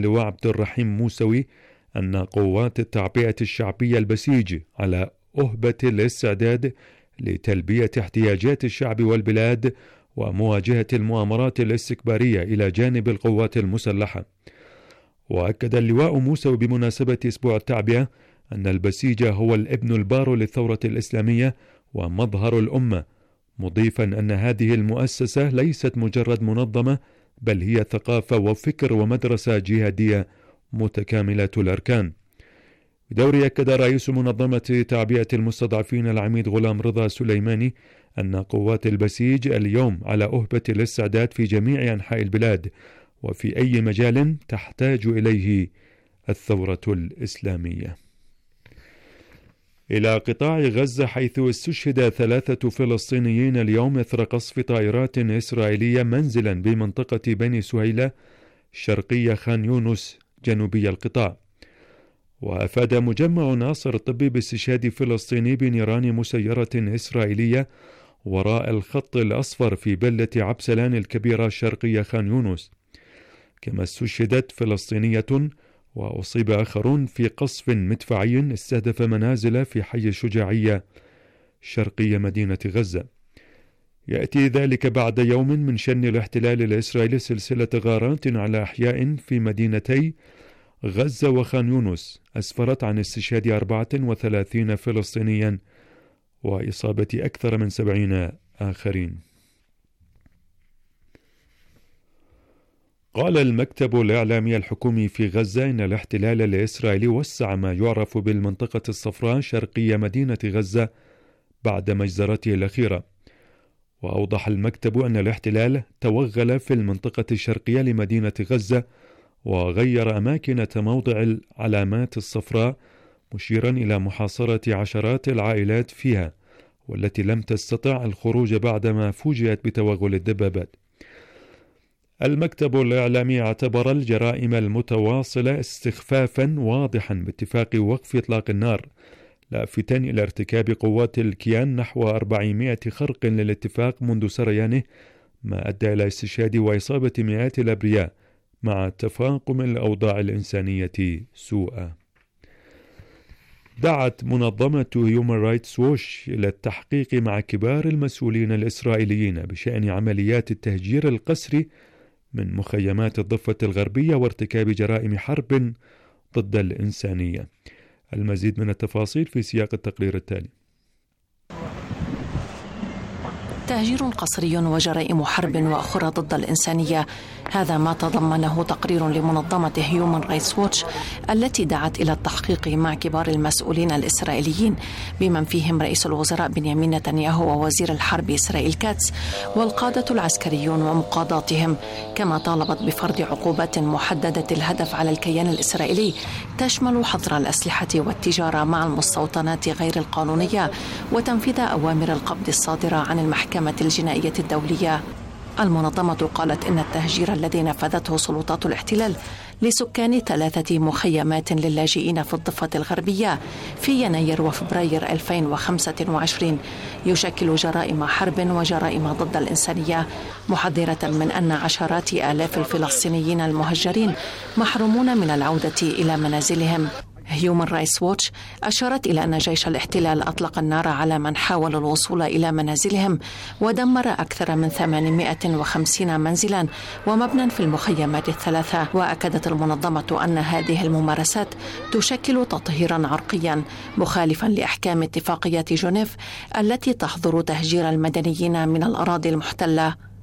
اللواء عبد الرحيم موسوي أن قوات التعبئة الشعبية البسيج على أهبة الاستعداد لتلبية احتياجات الشعب والبلاد ومواجهة المؤامرات الاستكبارية إلى جانب القوات المسلحة. وأكد اللواء موسوي بمناسبة أسبوع التعبئة أن البسيج هو الابن البار للثورة الإسلامية ومظهر الأمة، مضيفا أن هذه المؤسسة ليست مجرد منظمة، بل هي ثقافة وفكر ومدرسة جهادية متكاملة الأركان. بدوره أكد رئيس منظمة تعبئة المستضعفين العميد غلام رضا سليماني أن قوات البسيج اليوم على أهبة الاستعداد في جميع أنحاء البلاد وفي أي مجال تحتاج إليه الثورة الإسلامية. إلى قطاع غزة، حيث استشهد 3 فلسطينيين اليوم إثر قصف طائرات إسرائيلية منزلا بمنطقة بني سهيلة شرقية خان يونس جنوبي القطاع. وأفاد مجمع ناصر الطبي باستشهاد فلسطيني بنيران مسيرة إسرائيلية وراء الخط الأصفر في بلدة عبسلان الكبيرة شرقية خان يونس. كما استشهدت فلسطينية وأصيب آخرون في قصف مدفعي استهدف منازل في حي الشجاعية شرقية مدينة غزة. يأتي ذلك بعد يوم من شن الاحتلال الإسرائيلي سلسلة غارات على أحياء في مدينتي غزة وخان يونس أسفرت عن استشهاد 34 فلسطينيا وإصابة أكثر من 70 آخرين. قال المكتب الإعلامي الحكومي في غزة إن الاحتلال الإسرائيلي وسع ما يعرف بالمنطقة الصفراء شرقية مدينة غزة بعد مجزرته الأخيرة. وأوضح المكتب أن الاحتلال توغل في المنطقة الشرقية لمدينة غزة وغير أماكن موضع العلامات الصفراء، مشيرا إلى محاصرة عشرات العائلات فيها والتي لم تستطع الخروج بعدما فوجئت بتوغل الدبابات. المكتب الإعلامي اعتبر الجرائم المتواصلة استخفافا واضحا باتفاق وقف إطلاق النار، لافتا إلى ارتكاب قوات الكيان نحو 400 خرق للاتفاق منذ سريانه، ما أدى إلى استشهاد وإصابة مئات الأبرياء مع تفاقم الأوضاع الإنسانية سوءا. دعت منظمة هيومن رايتس ووش إلى التحقيق مع كبار المسؤولين الإسرائيليين بشأن عمليات التهجير القسري من مخيمات الضفة الغربية وارتكاب جرائم حرب ضد الإنسانية. المزيد من التفاصيل في سياق التقرير التالي. تهجير قسري وجرائم حرب وأخرى ضد الإنسانية، هذا ما تضمنه تقرير لمنظمة هيومن رايتس ووتش التي دعت إلى التحقيق مع كبار المسؤولين الإسرائيليين بمن فيهم رئيس الوزراء بنيامين نتنياهو ووزير الحرب إسرائيل كاتس والقادة العسكريون ومقاضاتهم، كما طالبت بفرض عقوبات محددة الهدف على الكيان الإسرائيلي تشمل حظر الأسلحة والتجارة مع المستوطنات غير القانونية وتنفيذ أوامر القبض الصادرة عن المحكمة الجنائية الدولية. المنظمة قالت إن التهجير الذي نفذته سلطات الاحتلال لسكان 3 مخيمات للاجئين في الضفة الغربية في يناير وفبراير 2025 يشكل جرائم حرب وجرائم ضد الإنسانية، محذرة من أن عشرات آلاف الفلسطينيين المهجرين محرومون من العودة إلى منازلهم. هيومن رايتس ووتش أشارت إلى أن جيش الاحتلال أطلق النار على من حاولوا الوصول إلى منازلهم ودمر أكثر من 850 منزلا ومبنى في المخيمات الثلاثة. وأكدت المنظمة أن هذه الممارسات تشكل تطهيرا عرقيا مخالفا لأحكام اتفاقية جنيف التي تحظر تهجير المدنيين من الأراضي المحتلة.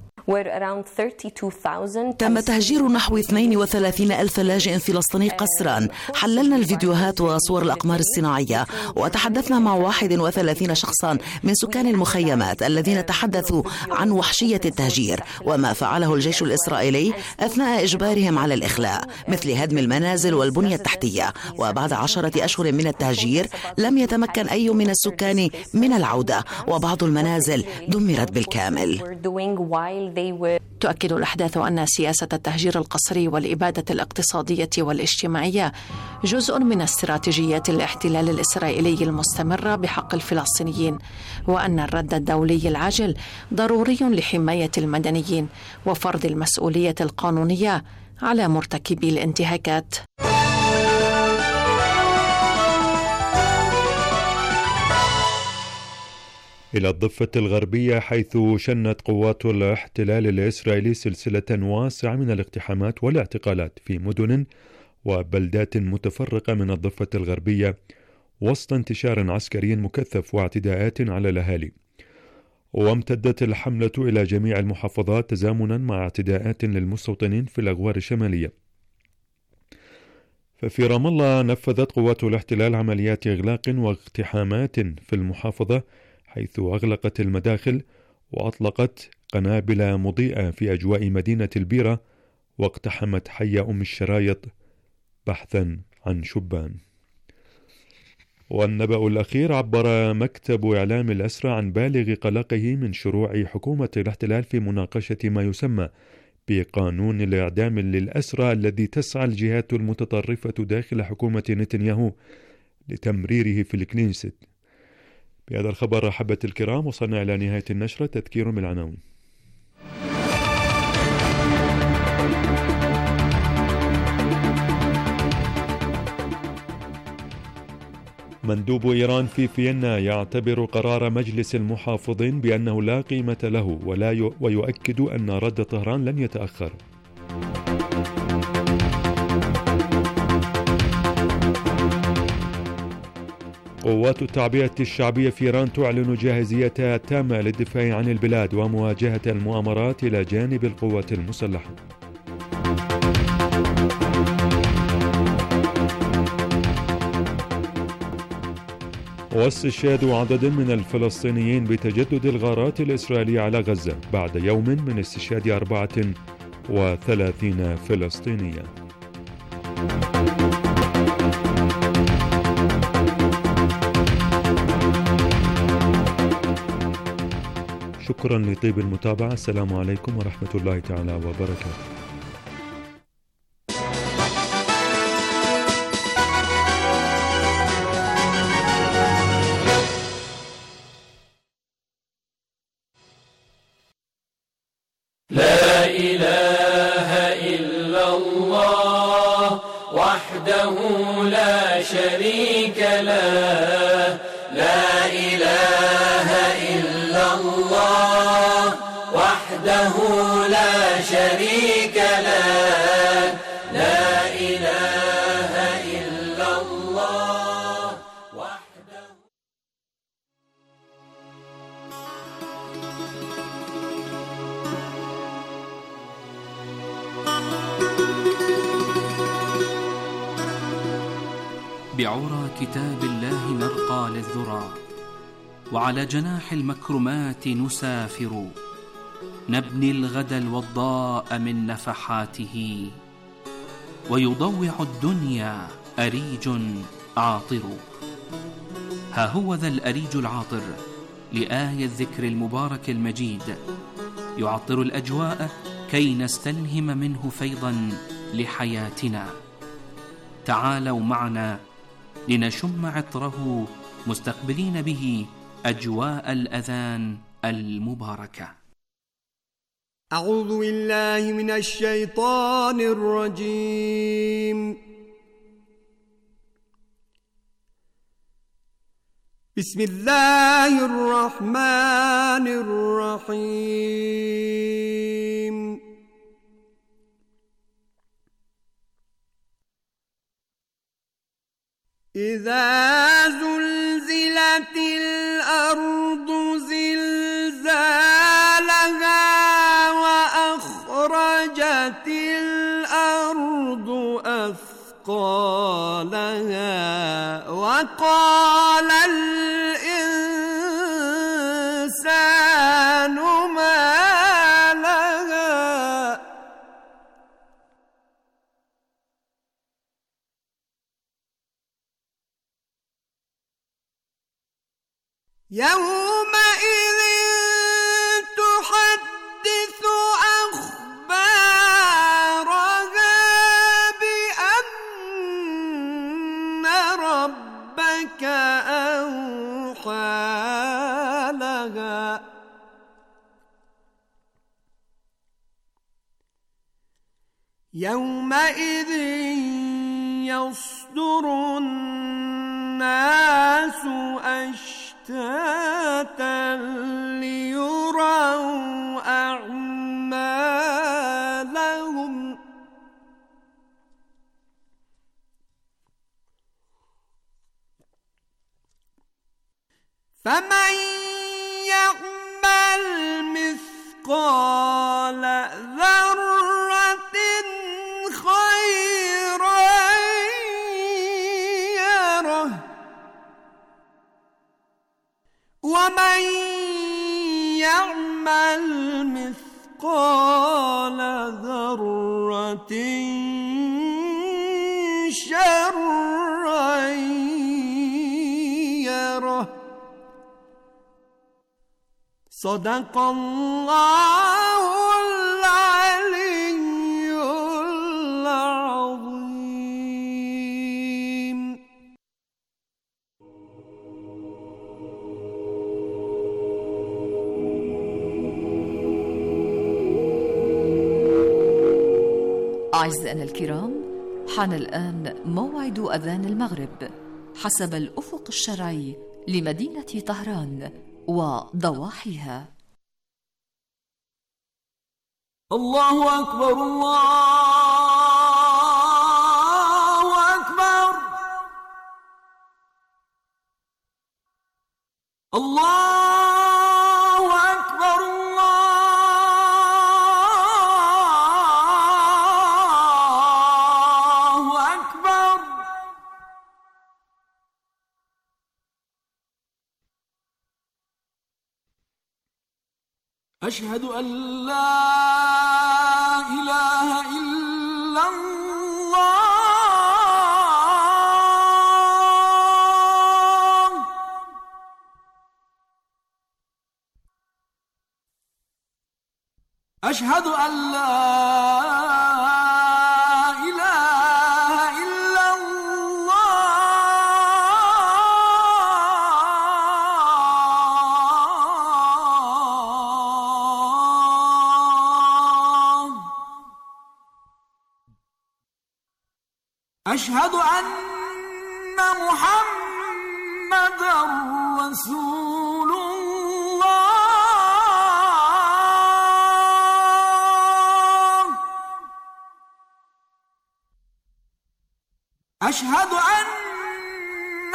تم تهجير نحو 32,000 لاجئ فلسطيني قسرا. حللنا الفيديوهات وصور الأقمار الصناعية وتحدثنا مع 31 شخصا من سكان المخيمات الذين تحدثوا عن وحشية التهجير وما فعله الجيش الإسرائيلي أثناء إجبارهم على الإخلاء، مثل هدم المنازل والبنية التحتية. وبعد 10 أشهر من التهجير لم يتمكن أي من السكان من العودة، وبعض المنازل دمرت بالكامل. تؤكد الأحداث أن سياسة التهجير القسري والإبادة الاقتصادية والاجتماعية جزء من استراتيجيات الاحتلال الإسرائيلي المستمرة بحق الفلسطينيين، وأن الرد الدولي العاجل ضروري لحماية المدنيين وفرض المسؤولية القانونية على مرتكبي الانتهاكات. إلى الضفة الغربية، حيث شنت قوات الاحتلال الإسرائيلي سلسلة واسعة من الاقتحامات والاعتقالات في مدن وبلدات متفرقة من الضفة الغربية، وسط انتشار عسكري مكثف واعتداءات على الأهالي. وامتدت الحملة إلى جميع المحافظات تزامنا مع اعتداءات للمستوطنين في الأغوار الشمالية. ففي رام الله نفذت قوات الاحتلال عمليات إغلاق واقتحامات في المحافظة، حيث أغلقت المداخل وأطلقت قنابل مضيئة في أجواء مدينة البيرة، واقتحمت حي أم الشرايط بحثا عن شبان. والنبأ الأخير: عبر مكتب إعلام الأسرى عن بالغ قلقه من شروع حكومة الاحتلال في مناقشة ما يسمى بقانون الإعدام للأسرى، الذي تسعى الجهات المتطرفة داخل حكومة نتنياهو لتمريره في الكنيست. بهذا الخبر أحبة الكرام وصلنا إلى نهاية النشرة. تذكير بالعناوين. مندوب إيران في فيينا يعتبر قرار مجلس المحافظين بأنه لا قيمة له ويؤكد أن رد طهران لن يتأخر. قوات التعبئة الشعبية في إيران تعلن جاهزيتها التامة للدفاع عن البلاد ومواجهة المؤامرات إلى جانب القوات المسلحة. واستشهاد عدد من الفلسطينيين بتجدد الغارات الإسرائيلية على غزة بعد يوم من استشهاد 34 فلسطينيا. شكرا لطيب المتابعة. السلام عليكم ورحمة الله تعالى وبركاته. لا إله إلا الله وحده لا شريك له. لا إله إلا الله وحده لا شريك له. لا إله إلا الله وحده. بعرى كتاب الله نرقى للذرى، وعلى جناح المكرمات نسافر، نبني الغد الوضاء من نفحاته، ويضوع الدنيا أريج عاطر. ها هو ذا الأريج العاطر لآية الذكر المبارك المجيد، يعطر الأجواء كي نستلهم منه فيضا لحياتنا. تعالوا معنا لنشم عطره مستقبلين به أجواء الأذان المباركة. أعوذ بالله من الشيطان الرجيم. بسم الله الرحمن الرحيم. إذا زلزلت الأرض زلزالها وأخرجت الأرض أثقالها وقال الإنسان ما لها يومئذ تحدث أخبارها بأن ربك أوحى لها يومئذ يصدر الناس أشتاتا ليروا أعمالهم فمن يعمل مثقال ذرة خيرا يره ومن يعمل مثقال ذرة شرا يره. صدق الله العلي العظيم. أعزائنا الكرام، حان الآن موعد أذان المغرب حسب الأفق الشرعي لمدينة طهران وضواحيها. الله أكبر الله أكبر الله أكبر الله أكبر. أشهد أن لا إله إلا الله. أشهد أن لا إله إلا الله. أشهد أن محمدًا رسول الله. أشهد أن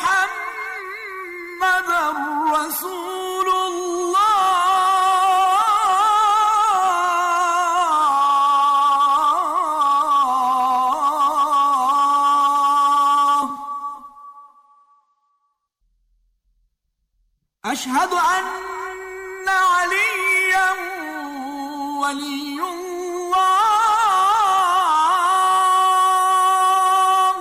محمدًا رسول الله. أشهد أن عليا ولي الله.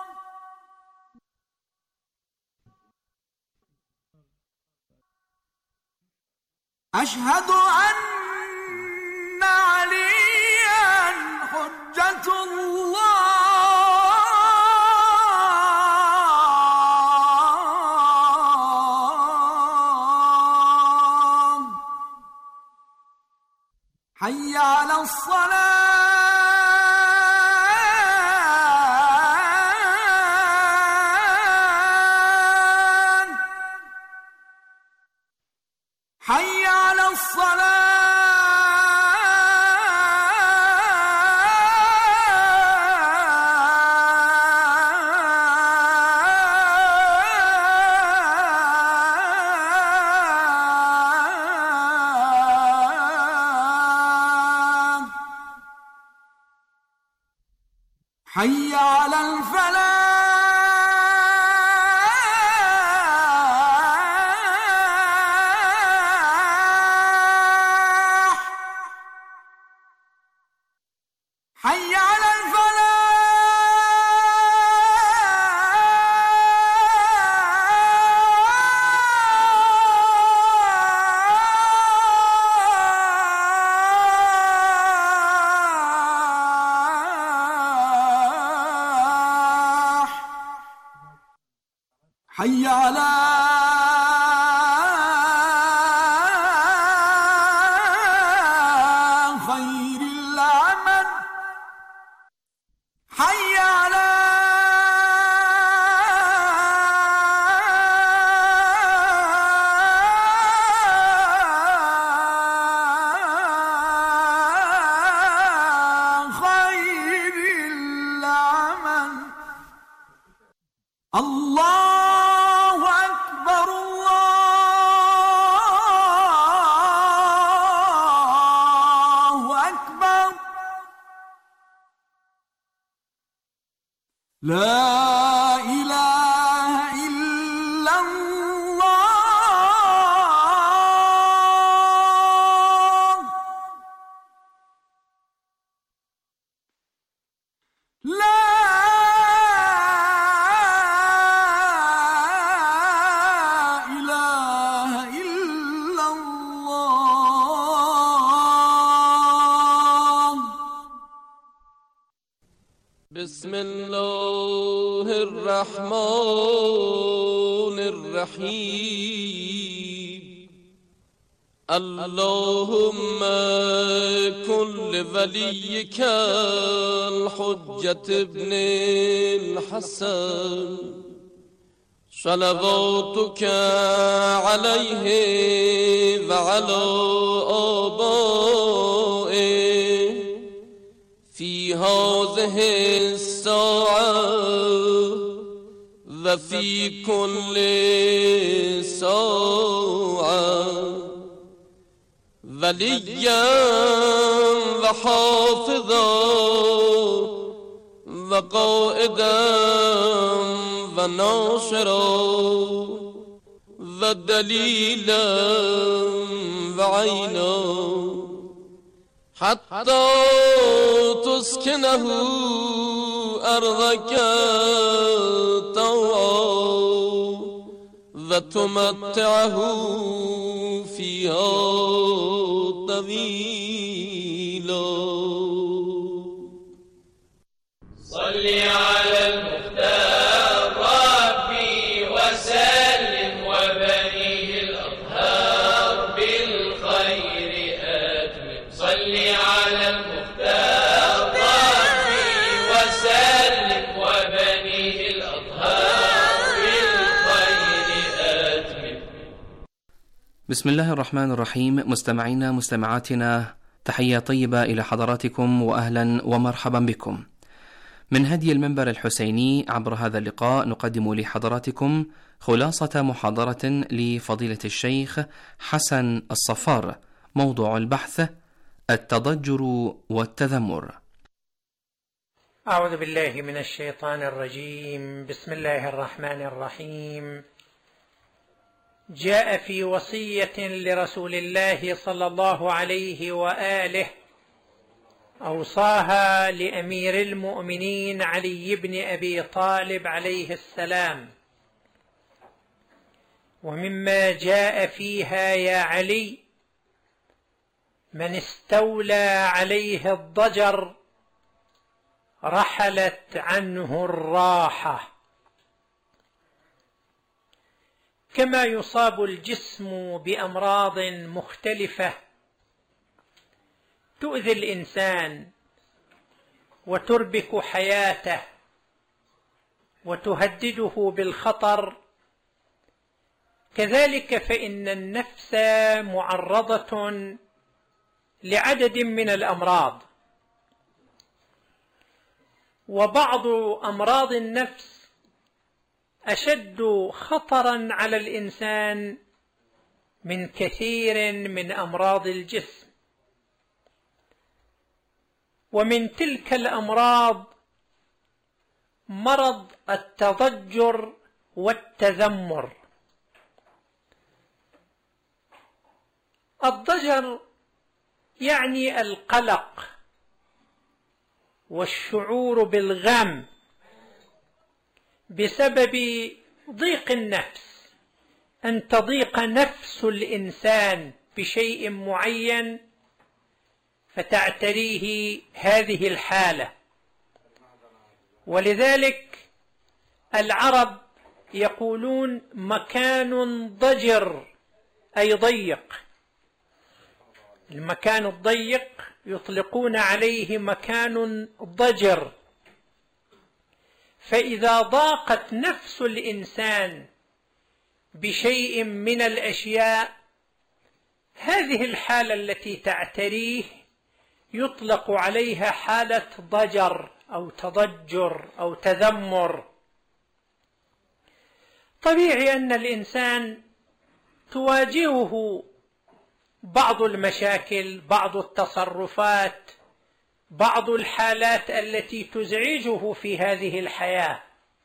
أشهد أن عليا حجة الله. حي على الصلاة. حي على الصلاة. حي على الفلاح. حي على الفلاح. حي على خير العمل. الله أكبر الله أكبر لا إله إلا الله لا إله إلا الله بسم الله الرحمن الرحيم اللهم كن لوليك الحجة ابن الحسن صلواتك عليه وعلى آبائه في هذه الساعة وفي كل ساعة وليا وحافظا وقائدا وناصرا ودليلا وعينا حتى تسكنه أرضك طوعا وتمتعه فيها طويلا صل على المختار ربي وسلم وبنيه الأطهار بالخير أتمم صل على المختار ربي وسلم وبنيه الأطهار بالخير أتمم. بسم الله الرحمن الرحيم. مستمعينا مستمعاتنا، تحية طيبة إلى حضراتكم وأهلا ومرحبا بكم. من هدي المنبر الحسيني عبر هذا اللقاء نقدم لحضراتكم خلاصة محاضرة لفضيلة الشيخ حسن الصفار، موضوع البحث التضجر والتذمر. أعوذ بالله من الشيطان الرجيم. بسم الله الرحمن الرحيم. جاء في وصية لرسول الله صلى الله عليه وآله أوصاها لأمير المؤمنين علي بن أبي طالب عليه السلام، ومما جاء فيها: يا علي، من استولى عليه الضجر رحلت عنه الراحة. كما يصاب الجسم بأمراض مختلفة تؤذي الإنسان وتربك حياته وتهدده بالخطر، كذلك فإن النفس معرضة لعدد من الأمراض، وبعض أمراض النفس أشد خطرا على الإنسان من كثير من أمراض الجسم. ومن تلك الأمراض مرض التضجر والتذمر. الضجر يعني القلق والشعور بالغم بسبب ضيق النفس، أن تضيق نفس الإنسان بشيء معين فتعتريه هذه الحالة. ولذلك العرب يقولون مكان ضجر أي ضيق. المكان الضيق يطلقون عليه مكان ضجر. فإذا ضاقت نفس الإنسان بشيء من الأشياء، هذه الحالة التي تعتريه يطلق عليها حالة ضجر أو تضجر أو تذمر. طبيعي أن الإنسان تواجهه بعض المشاكل، بعض التصرفات، بعض الحالات التي تزعجه في هذه الحياة،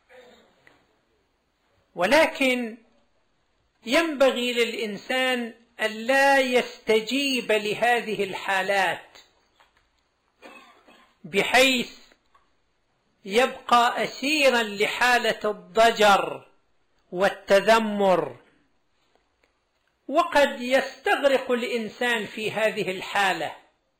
ولكن ينبغي للإنسان ألا يستجيب لهذه الحالات بحيث يبقى أسيرا لحالة الضجر والتذمر، وقد يستغرق الإنسان في هذه الحالة.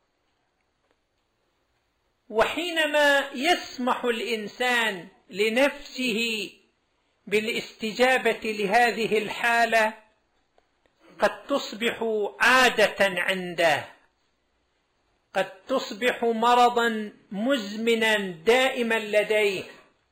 وحينما يسمح الإنسان لنفسه بالاستجابة لهذه الحالة قد تصبح عادة عنده، قد تصبح مرضا مزمنا دائما لديه،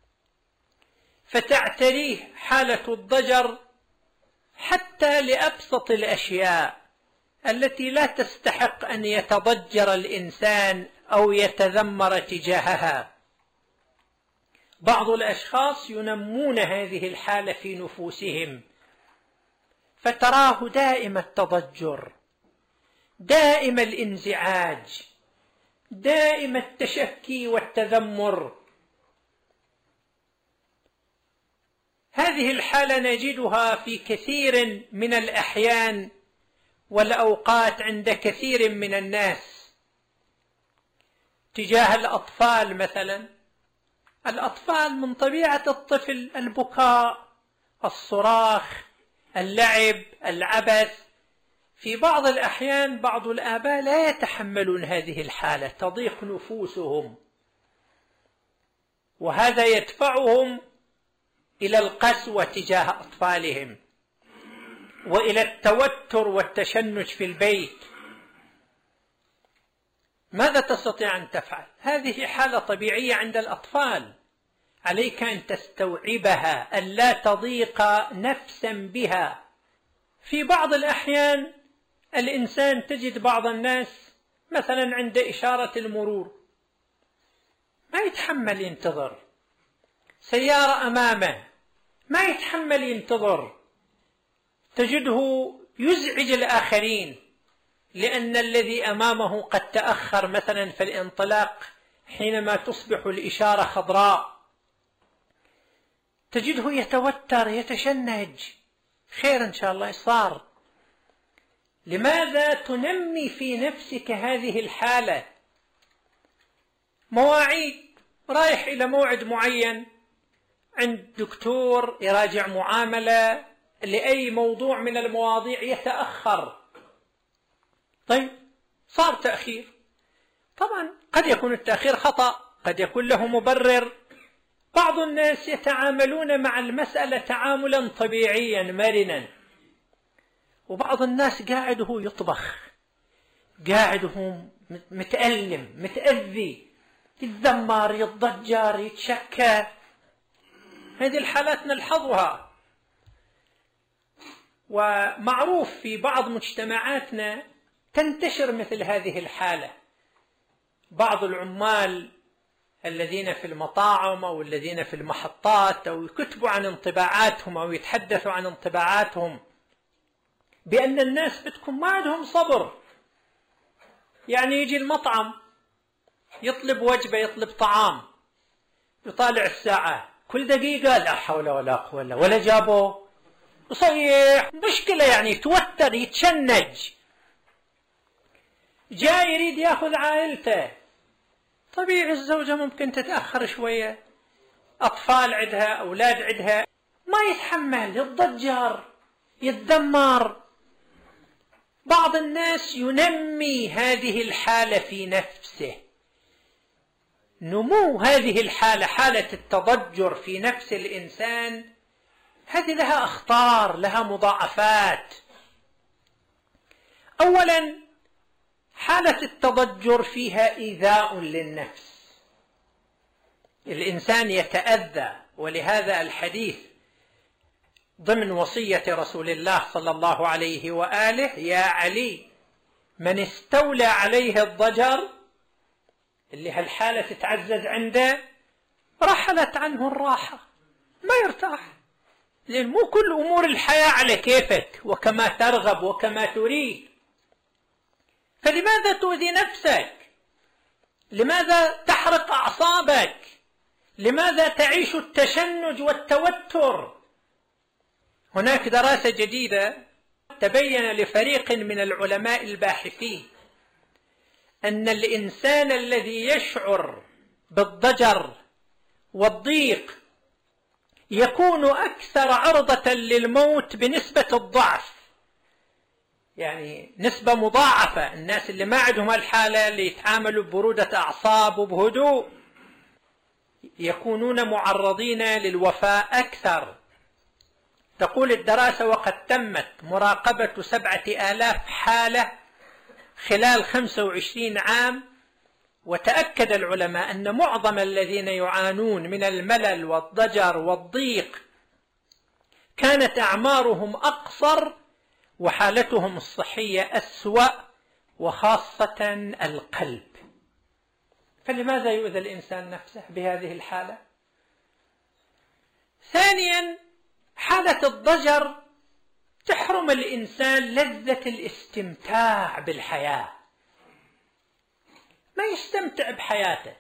فتعتريه حالة الضجر حتى لأبسط الأشياء التي لا تستحق أن يتضجر الإنسان أو يتذمر تجاهها. بعض الأشخاص ينمون هذه الحالة في نفوسهم، فتراه دائم التضجر، دائم الانزعاج، دائم التشكي والتذمر. هذه الحالة نجدها في كثير من الأحيان والأوقات عند كثير من الناس تجاه الأطفال مثلا. الأطفال من طبيعة الطفل البكاء، الصراخ، اللعب، العبث. في بعض الأحيان بعض الآباء لا يتحملون هذه الحالة، تضيق نفوسهم، وهذا يدفعهم إلى القسوة تجاه أطفالهم وإلى التوتر والتشنج في البيت. ماذا تستطيع أن تفعل؟ هذه حالة طبيعية عند الأطفال، عليك أن تستوعبها، أن لا تضيق نفسا بها. في بعض الأحيان الإنسان تجد بعض الناس مثلا عند إشارة المرور ما يتحمل ينتظر، سيارة أمامه ما يتحمل ينتظر، تجده يزعج الآخرين لأن الذي أمامه قد تأخر مثلا في الانطلاق حينما تصبح الإشارة خضراء، تجده يتوتر يتشنج. خير إن شاء الله صار. لماذا تنمي في نفسك هذه الحالة؟ مواعيد، رايح إلى موعد معين عند دكتور يراجع معاملة لأي موضوع من المواضيع يتأخر، طيب صار تأخير، طبعا قد يكون التأخير خطأ، قد يكون له مبرر. بعض الناس يتعاملون مع المسألة تعاملا طبيعيا مرنا، وبعض الناس قاعد هو يطبخ، قاعد هو متألم متأذي، يتذمر يتضجر يتشكى. هذه الحالات نلحظها، ومعروف في بعض مجتمعاتنا تنتشر مثل هذه الحالة. بعض العمال الذين في المطاعم أو الذين في المحطات أو يكتبوا عن انطباعاتهم أو يتحدثوا عن انطباعاتهم بأن الناس بدكم ما عندهم صبر، يعني يجي المطعم يطلب وجبة يطلب طعام يطالع الساعة كل دقيقة، لا حول ولا قوة ولا جابوه، يصيح مشكلة، يعني يتوتر يتشنج. جاي يريد ياخذ عائلته، طبيعي الزوجة ممكن تتأخر شوية، أطفال عندها أولاد عندها، ما يتحمل يتضجر يتذمر. بعض الناس ينمي هذه الحالة في نفسه. نمو هذه الحالة، حالة التضجر في نفس الإنسان، هذه لها أخطار، لها مضاعفات. أولا حالة التضجر فيها إيذاء للنفس، الإنسان يتأذى، ولهذا الحديث ضمن وصية رسول الله صلى الله عليه وآله: يا علي من استولى عليه الضجر، اللي هالحالة تتعزز عنده، رحلت عنه الراحة، ما يرتاح، لأن مو كل أمور الحياة على كيفك وكما ترغب وكما تريد. فلماذا تؤذي نفسك؟ لماذا تحرق أعصابك؟ لماذا تعيش التشنج والتوتر؟ هناك دراسة جديدة تبين لفريق من العلماء الباحثين أن الإنسان الذي يشعر بالضجر والضيق يكون أكثر عرضة للموت بنسبة الضعف، يعني نسبة مضاعفة. الناس اللي ما عندهم الحالة، اللي يتعاملوا ببرودة أعصاب وبهدوء، يكونون معرضين للوفاة أكثر. تقول الدراسة: وقد تمت مراقبة 7000 حالة خلال 25 عام، وتأكد العلماء أن معظم الذين يعانون من الملل والضجر والضيق كانت أعمارهم أقصر وحالتهم الصحية أسوأ، وخاصة القلب. فلماذا يؤذي الإنسان نفسه بهذه الحالة؟ ثانيا، حالة الضجر تحرم الإنسان لذة الاستمتاع بالحياة، ما يستمتع بحياته،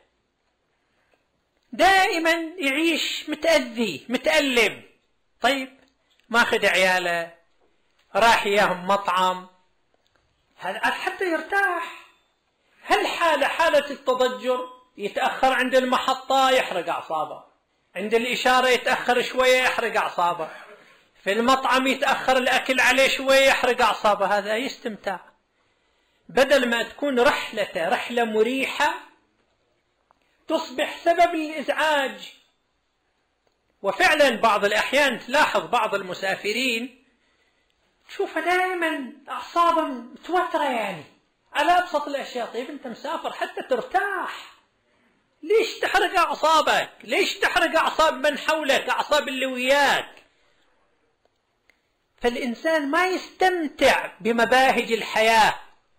دائما يعيش متأذي متألم. طيب، ماخذ عياله راح إياهم مطعم حتى يرتاح. هل حالة التضجر يتأخر عند المحطة يحرق أعصابه، عند الإشارة يتأخر شوية يحرق أعصابه، في المطعم يتأخر الأكل عليه شوية يحرق أعصابه. هذا يستمتع، بدل ما تكون رحلته رحلة مريحة تصبح سبب للإزعاج. وفعلا بعض الأحيان تلاحظ بعض المسافرين تشوفه دائما أعصابه متوترة، يعني على أبسط الأشياء. طيب أنت مسافر حتى ترتاح، ليش تحرق أعصابك؟ ليش تحرق أعصاب من حولك، أعصاب اللي وياك؟ فالإنسان ما يستمتع بمباهج الحياة.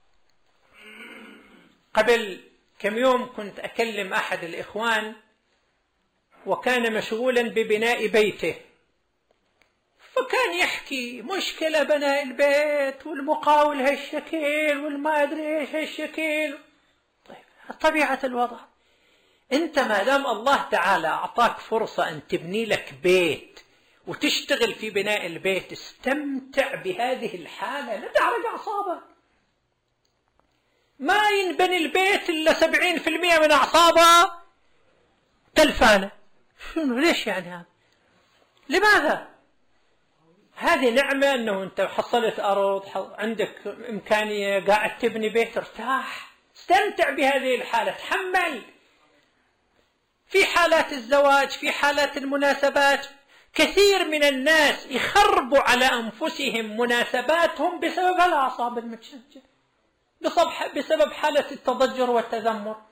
قبل كم يوم كنت أكلم أحد الإخوان وكان مشغولا ببناء بيته، فكان يحكي مشكلة بناء البيت والمقاول هالشكل والما أدري إيش هالشكل. طيب، طبيعة الوضع، أنت ما دام الله تعالى أعطاك فرصة أن تبني لك بيت وتشتغل في بناء البيت، استمتع بهذه الحالة، لا تحرق أعصابك. ما ينبني البيت إلا 70% من أعصابه تلفانة. شنو؟ ليش يعني هذا؟ لماذا؟ هذه نعمة أنه أنت حصلت أرض، عندك إمكانية، قاعد تبني بيت، ارتاح، استمتع بهذه الحالة، تحمل. في حالات الزواج، في حالات المناسبات، كثير من الناس يخربوا على أنفسهم مناسباتهم بسبب الأعصاب المتشنجة، بسبب حالة التضجر والتذمر.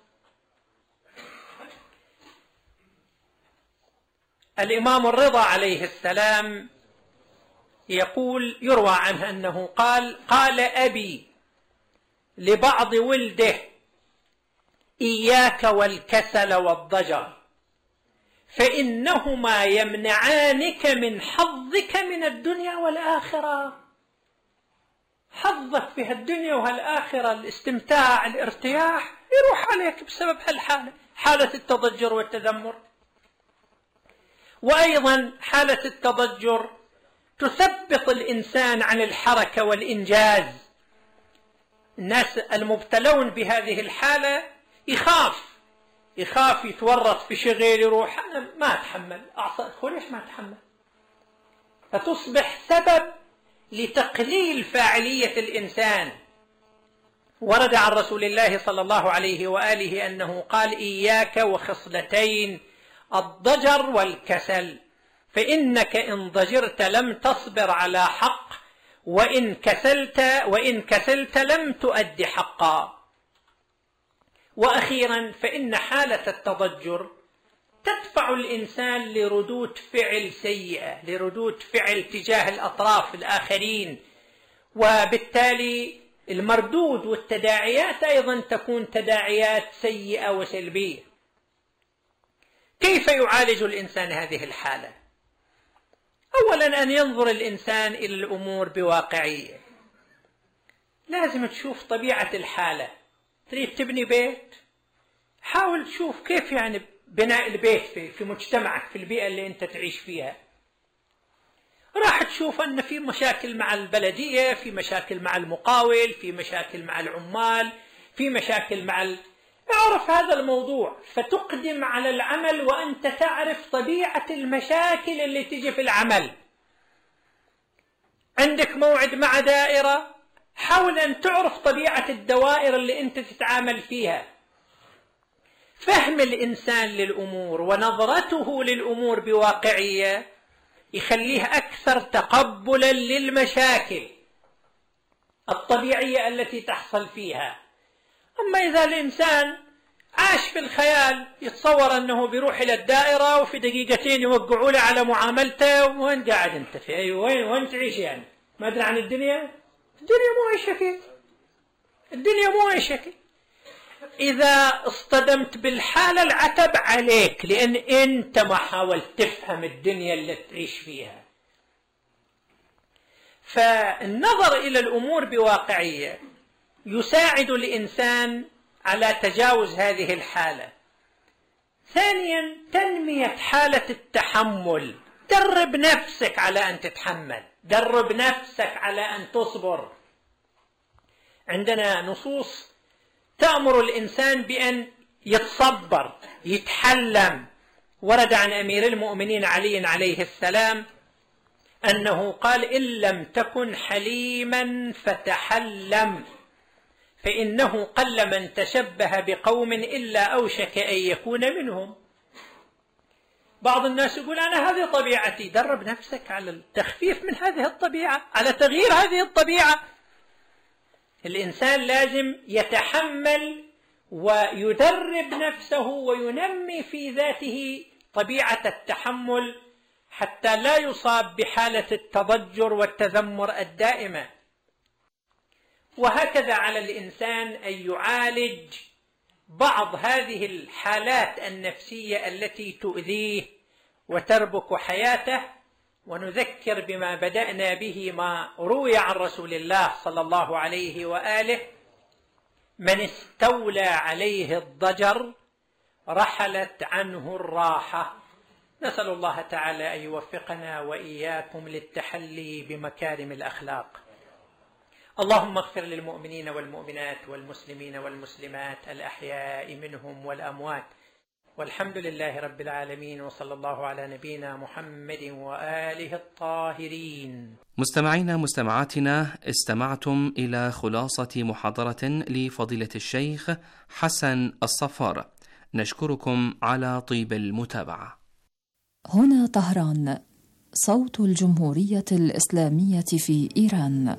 الإمام الرضا عليه السلام يقول، يروى عنه أنه قال أبي لبعض ولده: إياك والكسل والضجر، فإنهما يمنعانك من حظك من الدنيا والآخرة. حظك في الدنيا والآخرة، الاستمتاع، الارتياح، يروح عليك بسبب هالحالة، حالة التضجر والتذمر. وأيضا حالة التضجر تثبط الإنسان عن الحركة والإنجاز. الناس المبتلون بهذه الحالة يخاف يتورط في شغل، يروح أنا ما أتحمل أعصاب، ليش ما أتحمل؟ فتصبح سبب لتقليل فاعلية الإنسان. ورد عن رسول الله صلى الله عليه وآله أنه قال: إياك وخصلتين، الضجر والكسل، فإنك إن ضجرت لم تصبر على حق، وإن كسلت لم تؤدي حقا. وأخيرا، فإن حالة التضجر تدفع الإنسان لردود فعل سيئة، لردود فعل تجاه الأطراف الآخرين، وبالتالي المردود والتداعيات أيضا تكون تداعيات سيئة وسلبية. كيف يعالج الإنسان هذه الحالة؟ أولا أن ينظر الإنسان إلى الأمور بواقعية. لازم تشوف طبيعة الحالة. تريد تبني بيت، حاول تشوف كيف يعني بناء البيت في مجتمعك، في البيئة اللي أنت تعيش فيها. راح تشوف أن في مشاكل مع البلدية، في مشاكل مع المقاول، في مشاكل مع العمال، في مشاكل مع اعرف هذا الموضوع، فتقدم على العمل وأنت تعرف طبيعة المشاكل اللي تجي في العمل. عندك موعد مع دائرة، حاول أن تعرف طبيعة الدوائر اللي أنت تتعامل فيها. فهم الإنسان للأمور ونظرته للأمور بواقعية يخليه أكثر تقبلا للمشاكل الطبيعية التي تحصل فيها. أما إذا الإنسان عاش في الخيال، يتصور أنه بيروح إلى الدائرة وفي دقيقتين يوقعوا له على معاملته، وين قاعد أنت في أي وين تعيش يعني؟ ما أدري عن الدنيا مو أي شكل، الدنيا مو أي شكل. إذا اصطدمت بالحالة العتب عليك، لأن أنت ما حاولت تفهم الدنيا اللي تعيش فيها. فالنظر إلى الأمور بواقعية يساعد الإنسان على تجاوز هذه الحالة. ثانيا، تنمية حالة التحمل. درب نفسك على أن تتحمل، درب نفسك على أن تصبر. عندنا نصوص تأمر الإنسان بأن يتصبر، يتحلم. ورد عن أمير المؤمنين علي عليه السلام أنه قال: إن لم تكن حليما فتحلم، فإنه قل من تشبه بقوم إلا أوشك أن يكون منهم. بعض الناس يقول: أنا هذه طبيعتي. درب نفسك على التخفيف من هذه الطبيعة، على تغيير هذه الطبيعة. الإنسان لازم يتحمل ويدرب نفسه وينمي في ذاته طبيعة التحمل حتى لا يصاب بحالة التضجر والتذمر الدائمة. وهكذا على الإنسان أن يعالج بعض هذه الحالات النفسية التي تؤذيه وتربك حياته. ونذكر بما بدأنا به، ما روي عن رسول الله صلى الله عليه وآله: من استولى عليه الضجر رحلت عنه الراحة. نسأل الله تعالى أن يوفقنا وإياكم للتحلي بمكارم الأخلاق. اللهم اغفر للمؤمنين والمؤمنات والمسلمين والمسلمات الأحياء منهم والأموات، والحمد لله رب العالمين، وصلى الله على نبينا محمد وآله الطاهرين. مستمعينا مستمعاتنا، استمعتم إلى خلاصة محاضرة لفضيلة الشيخ حسن الصفار. نشكركم على طيب المتابعة. هنا طهران، صوت الجمهورية الإسلامية في إيران.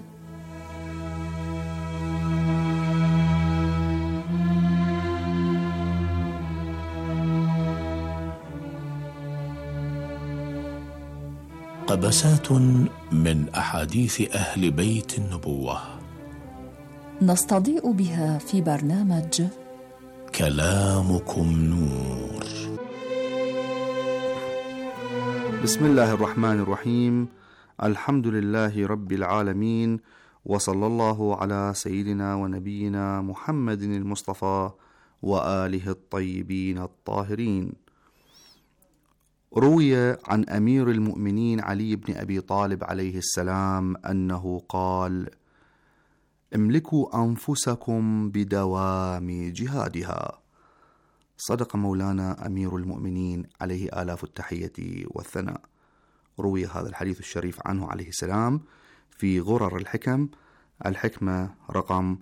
قبسات من أحاديث أهل بيت النبوة نستضيء بها في برنامج كلامكم نور. بسم الله الرحمن الرحيم. الحمد لله رب العالمين، وصلى الله على سيدنا ونبينا محمد المصطفى وآله الطيبين الطاهرين. روي عن أمير المؤمنين علي بن أبي طالب عليه السلام أنه قال: املكوا أنفسكم بدوام جهادها. صدق مولانا أمير المؤمنين عليه آلاف التحية والثناء. روي هذا الحديث الشريف عنه عليه السلام في غرر الحكم، الحكمة رقم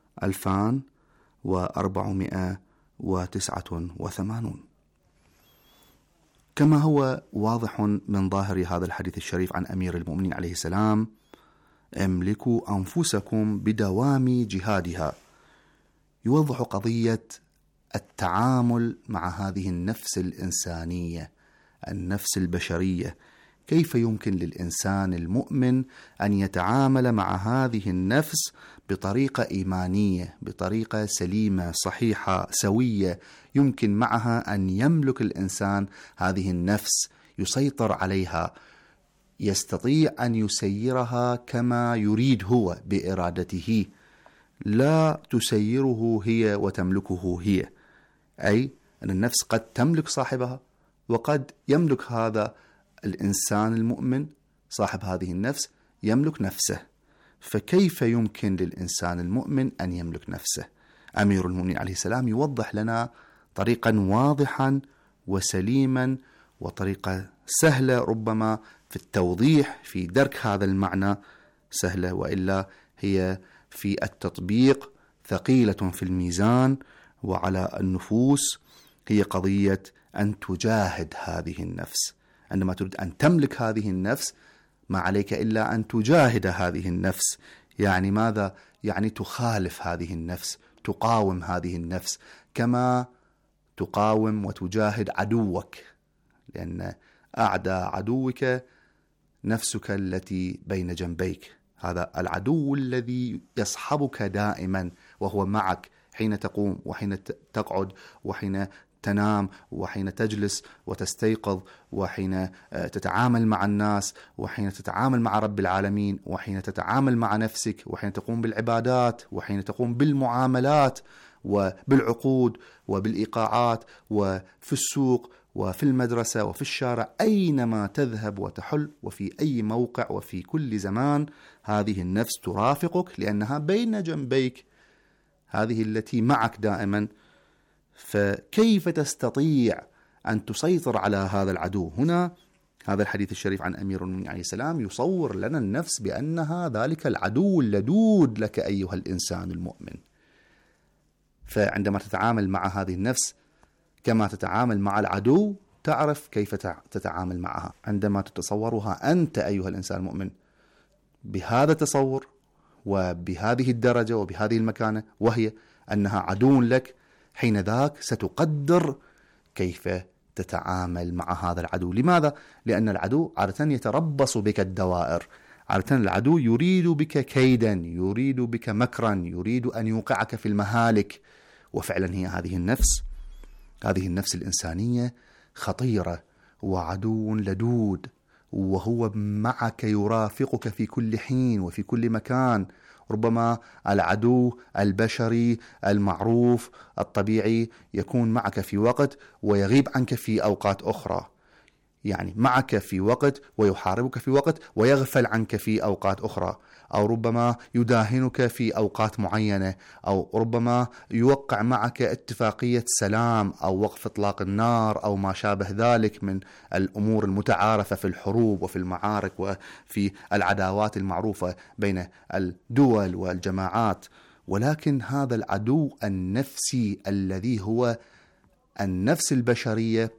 2489. كما هو واضح من ظاهر هذا الحديث الشريف عن أمير المؤمنين عليه السلام: املكوا أنفسكم بدوام جهادها، يوضح قضية التعامل مع هذه النفس الإنسانية، النفس البشرية. كيف يمكن للإنسان المؤمن أن يتعامل مع هذه النفس بطريقة إيمانية، بطريقة سليمة صحيحة سوية، يمكن معها أن يملك الإنسان هذه النفس، يسيطر عليها، يستطيع أن يسيرها كما يريد هو بإرادته، لا تسيره هي وتملكه هي. أي أن النفس قد تملك صاحبها، وقد يملك هذا الإنسان المؤمن صاحب هذه النفس يملك نفسه. فكيف يمكن للإنسان المؤمن أن يملك نفسه؟ أمير المؤمنين عليه السلام يوضح لنا طريقا واضحا وسليما، وطريقة سهلة ربما في التوضيح في درك هذا المعنى سهلة، وإلا هي في التطبيق ثقيلة في الميزان وعلى النفوس. هي قضية أن تجاهد هذه النفس. عندما تريد أن تملك هذه النفس ما عليك إلا أن تجاهد هذه النفس. يعني ماذا؟ يعني تخالف هذه النفس، تقاوم هذه النفس كما تقاوم وتجاهد عدوك، لأن أعدى عدوك نفسك التي بين جنبيك. هذا العدو الذي يصحبك دائما وهو معك حين تقوم وحين تقعد وحين تنام وحين تجلس وتستيقظ، وحين تتعامل مع الناس، وحين تتعامل مع رب العالمين، وحين تتعامل مع نفسك، وحين تقوم بالعبادات، وحين تقوم بالمعاملات وبالعقود وبالإيقاعات، وفي السوق وفي المدرسة وفي الشارع، أينما تذهب وتحل وفي أي موقع وفي كل زمان هذه النفس ترافقك لأنها بين جنبيك، هذه التي معك دائما. فكيف تستطيع أن تسيطر على هذا العدو؟ هنا هذا الحديث الشريف عن أمير المؤمنين عليه السلام يصور لنا النفس بأنها ذلك العدو اللدود لك أيها الإنسان المؤمن. فعندما تتعامل مع هذه النفس كما تتعامل مع العدو تعرف كيف تتعامل معها. عندما تتصورها أنت أيها الإنسان المؤمن بهذا التصور وبهذه الدرجة وبهذه المكانة، وهي أنها عدو لك، حين ذاك ستقدر كيف تتعامل مع هذا العدو. لماذا؟ لأن العدو عادة يتربص بك الدوائر، عادة العدو يريد بك كيدا، يريد بك مكرا، يريد أن يوقعك في المهالك. وفعلا هي هذه النفس الإنسانية خطيرة وعدو لدود، وهو معك يرافقك في كل حين وفي كل مكان. ربما العدو البشري المعروف الطبيعي يكون معك في وقت ويغيب عنك في أوقات أخرى، يعني معك في وقت ويحاربك في وقت ويغفل عنك في أوقات أخرى، أو ربما يداهنك في أوقات معينة، أو ربما يوقع معك اتفاقية سلام أو وقف إطلاق النار أو ما شابه ذلك من الأمور المتعارفة في الحروب وفي المعارك وفي العداوات المعروفة بين الدول والجماعات. ولكن هذا العدو النفسي الذي هو النفس البشرية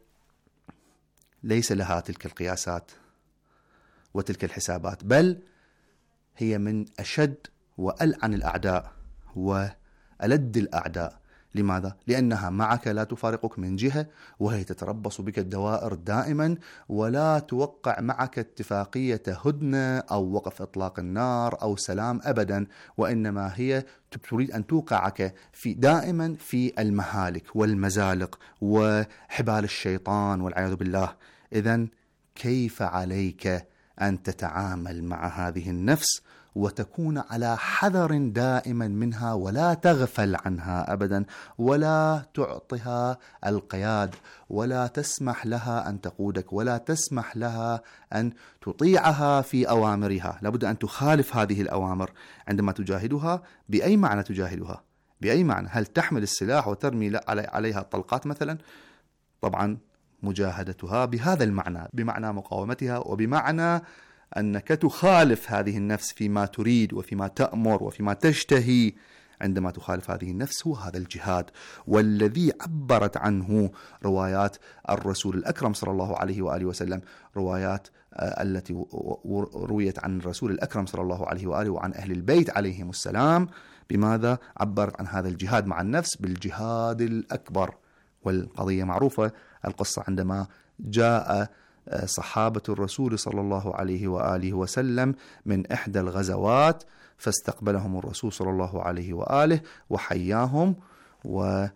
ليس لها تلك القياسات وتلك الحسابات، بل هي من أشد وألعن الأعداء وألد الأعداء. لماذا؟ لأنها معك لا تفارقك من جهة، وهي تتربص بك الدوائر دائما، ولا توقع معك اتفاقية هدنة أو وقف إطلاق النار أو سلام أبدا، وإنما هي تريد أن توقعك دائما في المهالك والمزالق وحبال الشيطان والعياذ بالله. إذن كيف عليك أن تتعامل مع هذه النفس وتكون على حذر دائما منها، ولا تغفل عنها أبدا، ولا تعطيها القياد، ولا تسمح لها أن تقودك، ولا تسمح لها أن تطيعها في أوامرها. لابد أن تخالف هذه الأوامر عندما تجاهدها. بأي معنى تجاهدها؟ بأي معنى؟ هل تحمل السلاح وترمي عليها الطلقات مثلا؟ طبعا مجاهدتها بهذا المعنى، بمعنى مقاومتها، وبمعنى أنك تخالف هذه النفس فيما تريد وفيما تأمر وفيما تشتهي. عندما تخالف هذه النفس هو هذا الجهاد، والذي عبرت عنه روايات الرسول الأكرم صلى الله عليه وآله وسلم، روايات التي رويت عن الرسول الأكرم صلى الله عليه وآله وعن أهل البيت عليهم السلام. بماذا عبرت عن هذا الجهاد مع النفس؟ بالجهاد الأكبر. والقضية معروفة، القصة عندما جاء صحابة الرسول صلى الله عليه وآله وسلم من إحدى الغزوات، فاستقبلهم الرسول صلى الله عليه وآله وحياهم،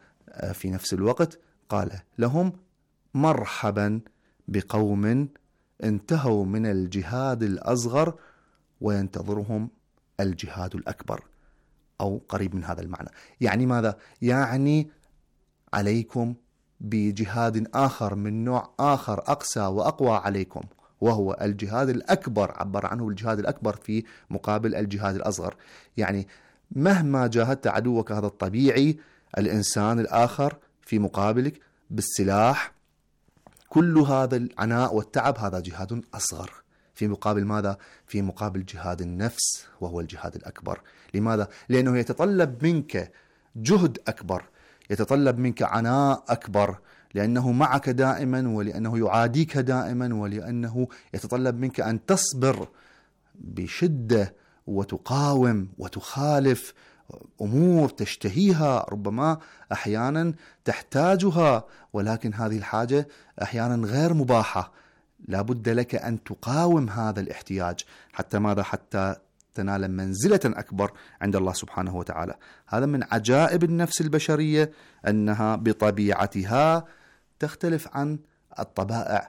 وفي نفس الوقت قال لهم: مرحبا بقوم انتهوا من الجهاد الأصغر وينتظرهم الجهاد الأكبر أو قريب من هذا المعنى. يعني ماذا؟ يعني عليكم بجهاد آخر من نوع آخر أقسى وأقوى عليكم، وهو الجهاد الأكبر، عبر عنه الجهاد الأكبر في مقابل الجهاد الأصغر. يعني مهما جاهدت عدوك هذا الطبيعي الإنسان الآخر في مقابلك بالسلاح، كل هذا العناء والتعب هذا جهاد أصغر في مقابل ماذا؟ في مقابل جهاد النفس وهو الجهاد الأكبر. لماذا؟ لأنه يتطلب منك جهد أكبر، يتطلب منك عناء أكبر، لأنه معك دائما، ولأنه يعاديك دائما، ولأنه يتطلب منك أن تصبر بشدة وتقاوم وتخالف أمور تشتهيها، ربما أحيانا تحتاجها، ولكن هذه الحاجة أحيانا غير مباحة. لا بد لك أن تقاوم هذا الاحتياج حتى ماذا؟ حتى تنال منزلة أكبر عند الله سبحانه وتعالى. هذا من عجائب النفس البشرية، أنها بطبيعتها تختلف عن الطبائع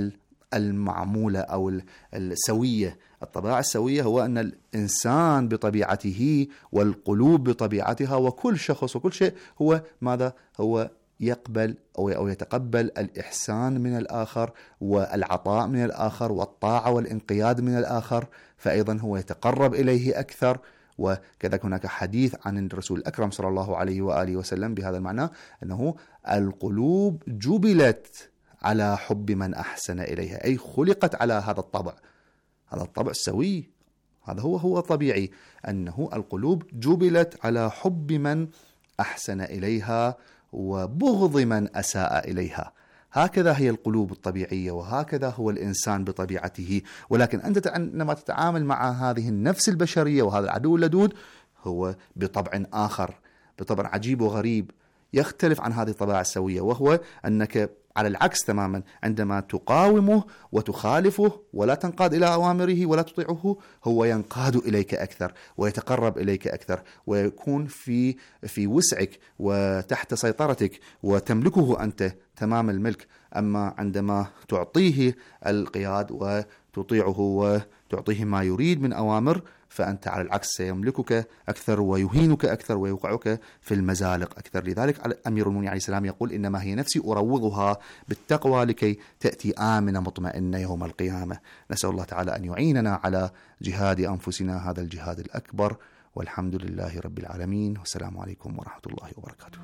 المعمولة أو السوية. الطبائع السوية هو أن الإنسان بطبيعته والقلوب بطبيعتها وكل شخص وكل شيء هو ماذا؟ هو يقبل أو يتقبل الإحسان من الآخر والعطاء من الآخر والطاعة والانقياد من الآخر، فأيضا هو يتقرب إليه أكثر. وكذلك هناك حديث عن الرسول الأكرم صلى الله عليه وآله وسلم بهذا المعنى، أنه القلوب جبلت على حب من أحسن إليها، أي خلقت على هذا الطبع، هذا الطبع السوي، هذا هو طبيعي، أنه القلوب جبلت على حب من أحسن إليها وبغض من أساء إليها. هكذا هي القلوب الطبيعية، وهكذا هو الإنسان بطبيعته. ولكن أنت عندما تتعامل مع هذه النفس البشرية وهذا العدو اللدود، هو بطبع آخر، بطبع عجيب وغريب يختلف عن هذه الطباع السوية، وهو أنك على العكس تماما، عندما تقاومه وتخالفه ولا تنقاد إلى أوامره ولا تطيعه، هو ينقاد إليك أكثر ويتقرب إليك أكثر ويكون في وسعك وتحت سيطرتك وتملكه أنت تمام الملك. أما عندما تعطيه القياد وتطيعه وتعطيه ما يريد من أوامر، فأنت على العكس سيملكك أكثر ويهينك أكثر ويوقعك في المزالق أكثر. لذلك أمير المؤمنين عليه السلام يقول: إنما هي نفسي أروضها بالتقوى لكي تأتي آمنة مطمئنة يوم القيامة. نسأل الله تعالى أن يعيننا على جهاد أنفسنا، هذا الجهاد الأكبر، والحمد لله رب العالمين، والسلام عليكم ورحمة الله وبركاته.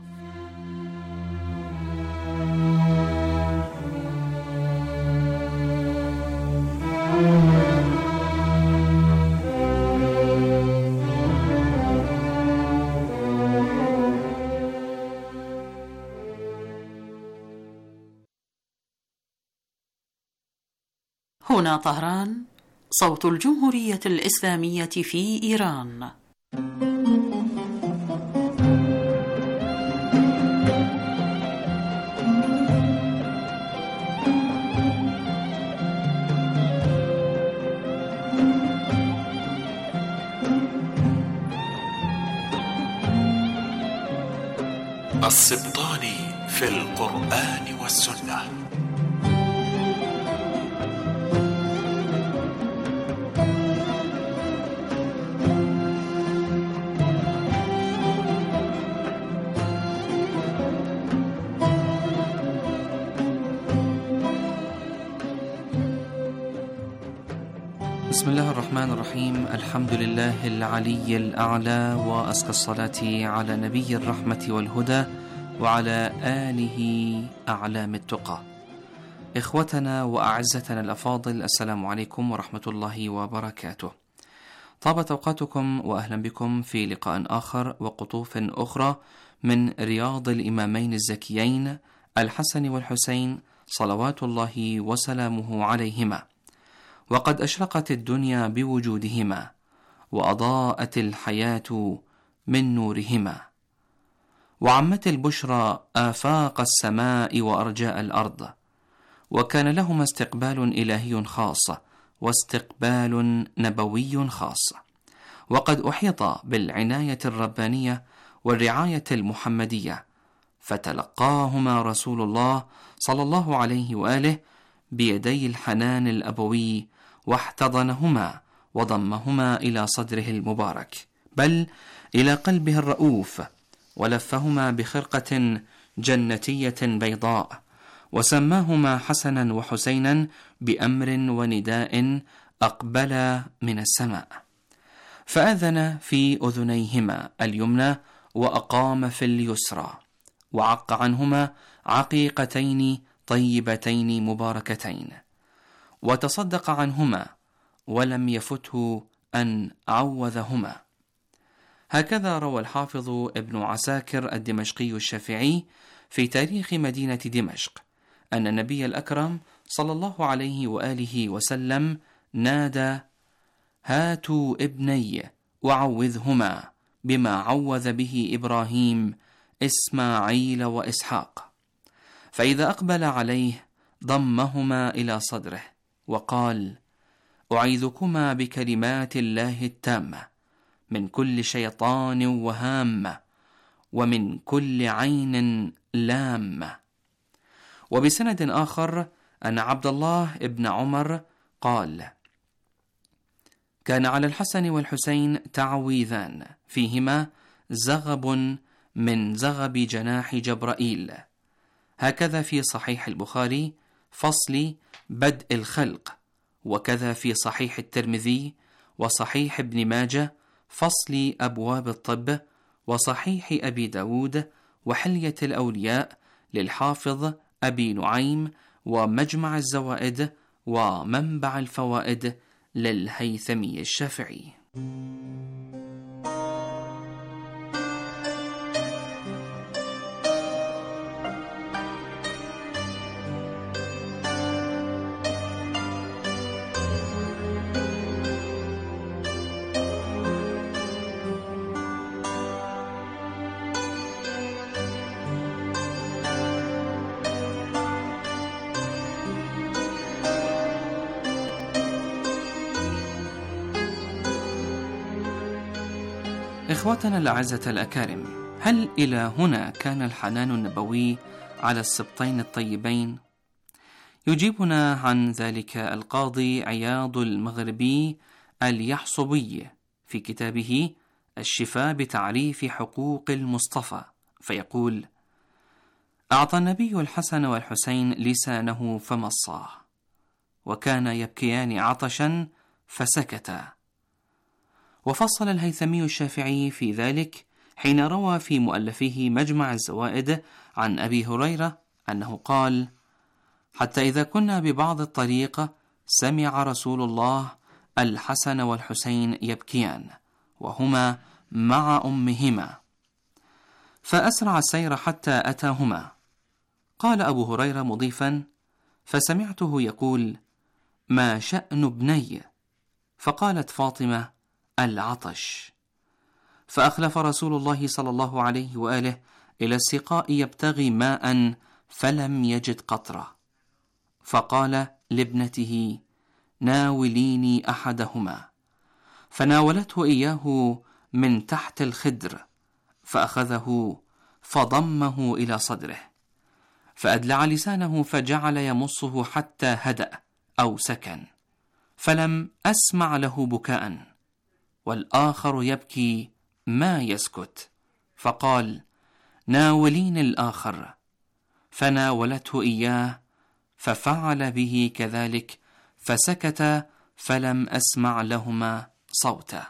هنا طهران، صوت الجمهورية الإسلامية في إيران. السبطاني في القرآن والسنة. بسم الله الرحمن الرحيم. الحمد لله العلي الأعلى، وأزكى الصلاة على نبي الرحمة والهدى وعلى آله أعلام التقى. إخوتنا وأعزتنا الأفاضل، السلام عليكم ورحمة الله وبركاته. طابت أوقاتكم وأهلا بكم في لقاء آخر وقطوف أخرى من رياض الإمامين الزكيين الحسن والحسين صلوات الله وسلامه عليهما. وقد أشرقت الدنيا بوجودهما، وأضاءت الحياة من نورهما، وعمت البشرى آفاق السماء وأرجاء الأرض، وكان لهما استقبال إلهي خاص واستقبال نبوي خاص، وقد أحيط بالعناية الربانية والرعاية المحمدية، فتلقاهما رسول الله صلى الله عليه وآله بيدي الحنان الأبوي واحتضنهما وضمهما إلى صدره المبارك، بل إلى قلبه الرؤوف، ولفهما بخرقة جنتية بيضاء، وسماهما حسنا وحسينا بأمر ونداء أقبلا من السماء، فأذن في أذنيهما اليمنى وأقام في اليسرى، وعق عنهما عقيقتين طيبتين مباركتين، وتصدق عنهما ولم يفته أن عوذهما. هكذا روى الحافظ ابن عساكر الدمشقي الشافعي في تاريخ مدينة دمشق أن النبي الأكرم صلى الله عليه وآله وسلم نادى: هاتوا ابني وعوذهما بما عوذ به إبراهيم إسماعيل وإسحاق، فإذا أقبل عليه ضمهما إلى صدره وقال: أعيذكما بكلمات الله التامة من كل شيطان وهامة ومن كل عين لامة. وبسند آخر أن عبد الله ابن عمر قال: كان على الحسن والحسين تعويذان فيهما زغب من زغب جناح جبرائيل، هكذا في صحيح البخاري فصل بدء الخلق، وكذا في صحيح الترمذي وصحيح ابن ماجه فصل أبواب الطب، وصحيح أبي داود وحلية الأولياء للحافظ أبي نعيم، ومجمع الزوائد ومنبع الفوائد للهيثمي الشافعي. إخوتنا الأعزة الأكارم، هل إلى هنا كان الحنان النبوي على السبطين الطيبين؟ يجيبنا عن ذلك القاضي عياض المغربي اليحصبي في كتابه الشفاء بتعريف حقوق المصطفى، فيقول: أعطى النبي الحسن والحسين لسانه فمصاه، وكان يبكيان عطشا فسكتا. وفصل الهيثمي الشافعي في ذلك حين روى في مؤلفه مجمع الزوائد عن أبي هريرة أنه قال: حتى إذا كنا ببعض الطريق سمع رسول الله الحسن والحسين يبكيان وهما مع أمهما، فأسرع السير حتى أتاهما. قال أبو هريرة مضيفا: فسمعته يقول: ما شأن ابني؟ فقالت فاطمة: العطش. فأخلف رسول الله صلى الله عليه وآله إلى السقاء يبتغي ماء فلم يجد قطرة، فقال لابنته: ناوليني أحدهما، فناولته إياه من تحت الخدر، فأخذه فضمه إلى صدره، فأدلع لسانه فجعل يمصه حتى هدأ أو سكن، فلم أسمع له بكاء، والآخر يبكي ما يسكت، فقال: ناولين الآخر، فناولته إياه ففعل به كذلك، فسكت فلم أسمع لهما صوتا.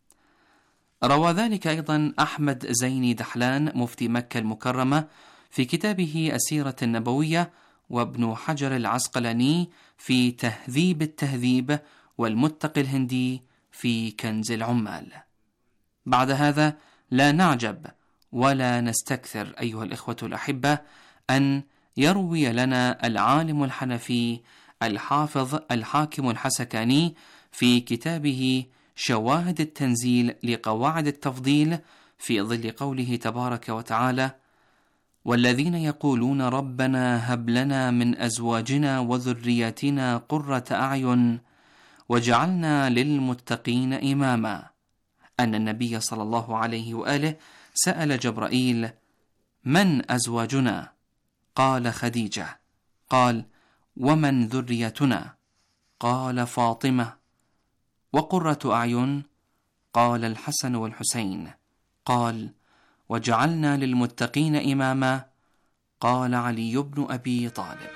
روى ذلك أيضا أحمد زيني دحلان مفتي مكة المكرمة في كتابه السيرة النبوية، وابن حجر العسقلاني في تهذيب التهذيب، والمتقي الهندي في كنز العمال. بعد هذا لا نعجب ولا نستكثر أيها الإخوة الأحبة أن يروي لنا العالم الحنفي الحافظ الحاكم الحسكاني في كتابه شواهد التنزيل لقواعد التفضيل في ظل قوله تبارك وتعالى: والذين يقولون ربنا هب لنا من أزواجنا وذرياتنا قرة أعين وجعلنا للمتقين إماما، أن النبي صلى الله عليه وآله سأل جبرائيل: من أزواجنا؟ قال: خديجة. قال: ومن ذريتنا؟ قال فاطمة. وقرة أعين؟ قال الحسن والحسين. قال وجعلنا للمتقين إماما؟ قال علي بن أبي طالب.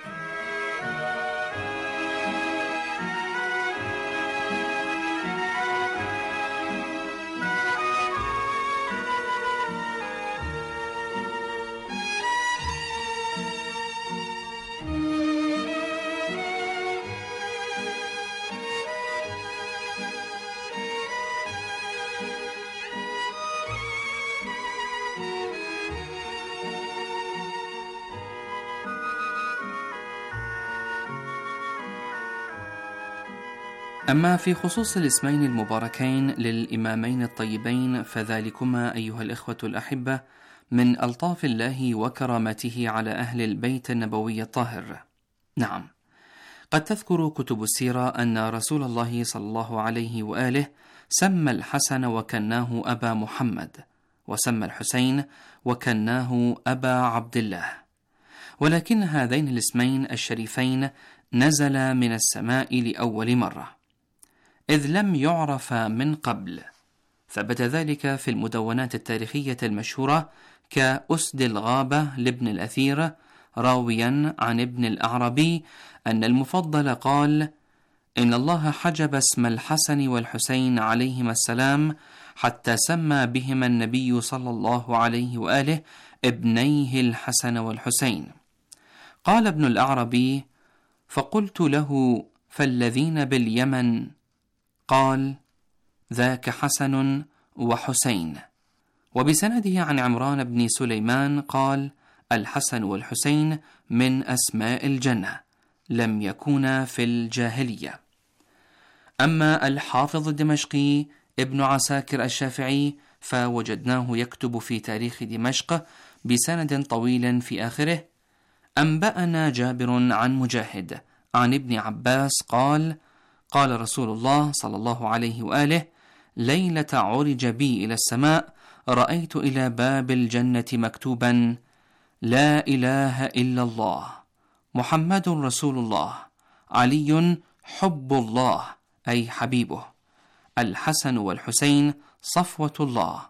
أما في خصوص الاسمين المباركين للإمامين الطيبين فذلكما أيها الإخوة الأحبة من ألطاف الله وكرامته على أهل البيت النبوي الطاهر. نعم، قد تذكر كتب السيرة أن رسول الله صلى الله عليه وآله سمى الحسن وكناه أبا محمد، وسمى الحسين وكناه أبا عبد الله، ولكن هذين الاسمين الشريفين نزل من السماء لأول مرة، إذ لم يعرف من قبل. ثبت ذلك في المدونات التاريخية المشهورة كأسد الغابة لابن الأثير، راويا عن ابن الأعربي أن المفضل قال: إن الله حجب اسم الحسن والحسين عليهما السلام حتى سمى بهما النبي صلى الله عليه وآله ابنيه الحسن والحسين. قال ابن الأعربي: فقلت له: فالذين باليمن؟ قال: ذاك حسن وحسين. وبسنده عن عمران بن سليمان قال: الحسن والحسين من أسماء الجنة، لم يكونا في الجاهلية. أما الحافظ الدمشقي ابن عساكر الشافعي فوجدناه يكتب في تاريخ دمشق بسند طويل في آخره: أنبأنا جابر عن مجاهد عن ابن عباس قال: قال رسول الله صلى الله عليه وآله: ليلة عرج بي إلى السماء رأيت إلى باب الجنة مكتوبا: لا إله إلا الله، محمد رسول الله، علي حب الله أي حبيبه، الحسن والحسين صفوة الله،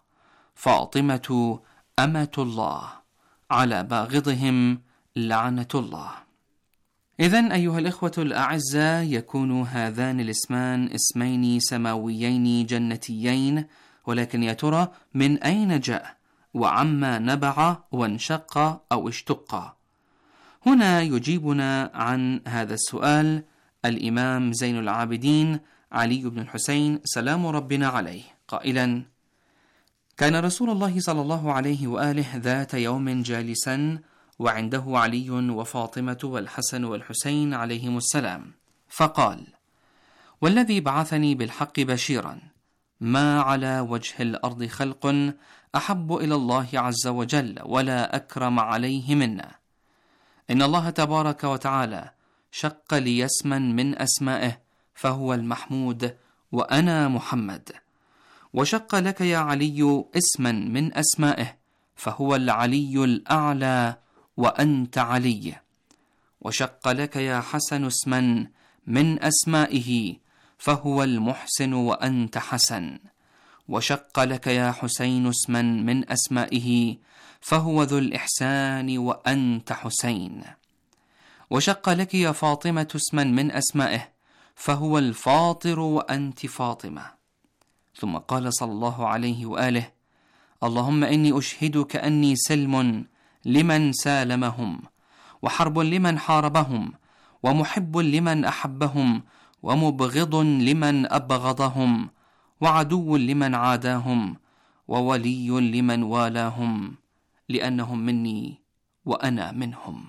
فاطمة أمة الله، على باغضهم لعنة الله. إذن أيها الإخوة الأعزاء، يكون هذان الاسمان اسمين سماويين جنتيين، ولكن يا ترى من أين جاء وعما نبع وانشق أو اشتق؟ هنا يجيبنا عن هذا السؤال الإمام زين العابدين علي بن الحسين سلام ربنا عليه قائلا: كان رسول الله صلى الله عليه وآله ذات يوم جالسا وعنده علي وفاطمة والحسن والحسين عليهم السلام، فقال: والذي بعثني بالحق بشيرا، ما على وجه الأرض خلق أحب إلى الله عز وجل ولا أكرم عليه منا. إن الله تبارك وتعالى شق لي اسما من أسمائه فهو المحمود وأنا محمد، وشق لك يا علي اسما من أسمائه فهو العلي الأعلى وأنت علي، وشق لك يا حسن اسما من أسمائه فهو المحسن وأنت حسن، وشق لك يا حسين اسما من أسمائه فهو ذو الإحسان وأنت حسين، وشق لك يا فاطمة اسما من أسمائه فهو الفاطر وأنت فاطمة. ثم قال صلى الله عليه وآله: اللهم إني أشهدك أني سلم لمن سالمهم، وحرب لمن حاربهم، ومحب لمن أحبهم، ومبغض لمن أبغضهم، وعدو لمن عاداهم، وولي لمن والاهم، لأنهم مني وأنا منهم.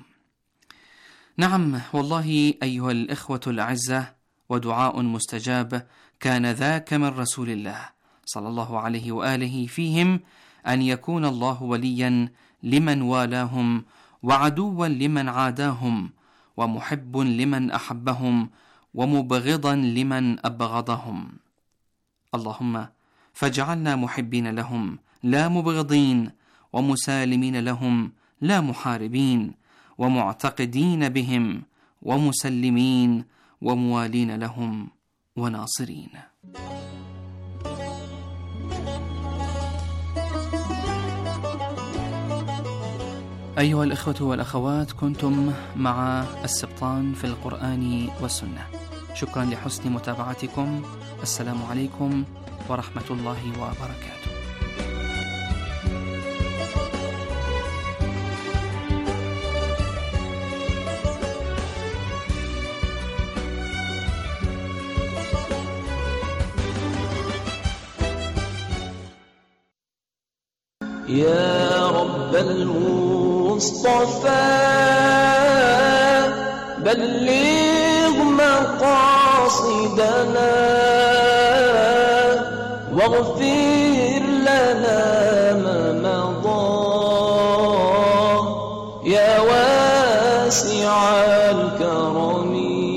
نعم والله أيها الإخوة الأعزة، ودعاء مستجاب كان ذاك من رسول الله صلى الله عليه وآله فيهم أن يكون الله وليا لمن والاهم، وعدوا لمن عاداهم، ومحب لمن أحبهم، ومبغضا لمن أبغضهم. اللهم فاجعلنا محبين لهم لا مبغضين، ومسالمين لهم لا محاربين، ومعتقدين بهم ومسلمين وموالين لهم وناصرين. أيها الإخوة والأخوات، كنتم مع السبطان في القرآن والسنة. شكرا لحسن متابعتكم. السلام عليكم ورحمة الله وبركاته. يا رب المصطفى بلغ مقاصدنا واغفر لنا ما مضى يا واسع الكرم.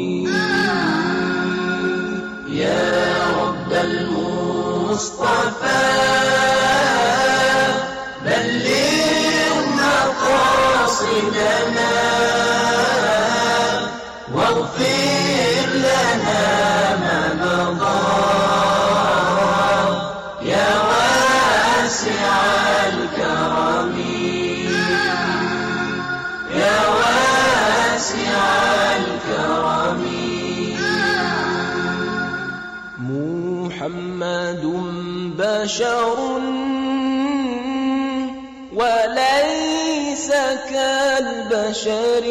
يا رب المصطفى بلغ مقاصدنا واغفر لنا ما مضى يا واسع الكرم. يا واسع الكرم. محمد بشر وليس كالبشر.